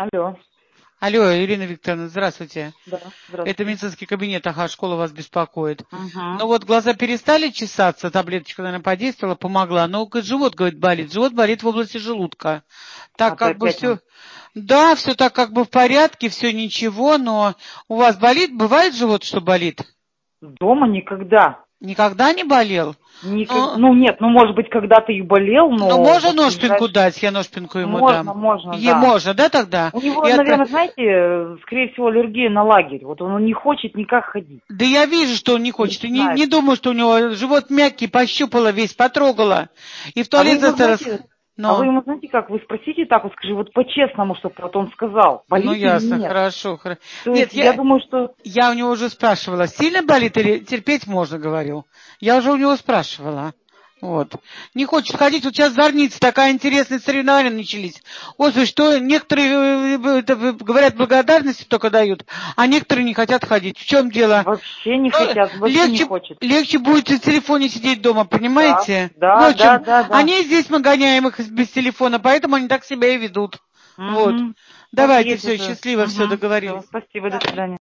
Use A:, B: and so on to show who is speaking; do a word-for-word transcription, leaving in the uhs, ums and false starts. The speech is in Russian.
A: Алло.
B: Алло, Ирина Викторовна, здравствуйте.
A: Да,
B: Это
A: здравствуйте.
B: медицинский кабинет, ага, школа вас беспокоит.
A: Угу.
B: Ну вот глаза перестали чесаться, таблеточка, наверное, подействовала, помогла. Но живот, говорит, болит. Живот болит в области желудка.
A: А
B: Так
A: то
B: как бы
A: опять
B: все...
A: он
B: Да, все так как бы в порядке, все ничего, но у вас болит? Бывает живот, что болит?
A: дома никогда.
B: Никогда не болел?
A: Никогда.
B: Ну,
A: Ну нет, ну может быть когда-то и болел,
B: ну
A: но
B: можно
A: вот в
B: ножпинку
A: ближайшее...
B: дать? Я ножпинку ему
A: Можно,
B: дам.
A: можно,
B: Е,
A: да.
B: можно, да, тогда?
A: У него,
B: И отпра-
A: наверное, знаете, э, скорее всего, аллергия на лагерь. Вот он не хочет никак ходить.
B: Да я вижу, что он не
A: Не
B: хочет. И не,
A: знает.
B: не думаю, что у него живот мягкий, пощупала весь, потрогала. И в
A: А вы
B: туалет
A: ему
B: за раз...
A: знаете, а вы
B: Но,
A: ему знаете как? Вы спросите так, вот скажи, вот по-честному, чтобы вот он сказал,
B: ну
A: болит или
B: ясно,
A: нет.
B: хорошо, хорошо.
A: То есть
B: Нет,
A: я
B: я,
A: думаю, что...
B: я у него уже спрашивала, сильно болит или терпеть можно, говорю. Я уже у него спрашивала. Вот. Не хочет ходить, вот сейчас зорница, такая интересная соревнования начались. Ой, что некоторые э, это, э, говорят, благодарности только дают, а некоторые не хотят ходить. В чем дело?
A: Вообще не
B: Ну,
A: хотят, вообще не
B: легче,
A: хочет.
B: легче будет в телефоне сидеть дома,
A: Да,
B: понимаете?
A: да,
B: Вот в
A: да,
B: чем.
A: да, да.
B: Они здесь мы гоняем их без телефона, поэтому они так себя и ведут. Вот.
A: Угу. Так и
B: Давайте,
A: есть
B: все,
A: уже.
B: счастливо, все,
A: Угу. Все,
B: договорились.
A: спасибо, до свидания.